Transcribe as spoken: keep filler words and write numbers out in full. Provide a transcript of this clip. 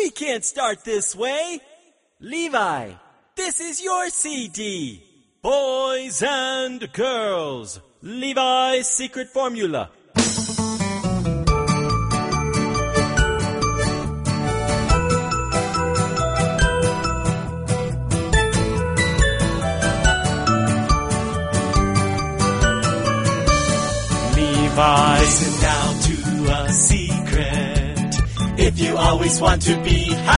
We can't start this way. Levi, this is your C D. Boys and girls, Levi's secret formula. Levi, listen now to a secret. If you always want to be happy,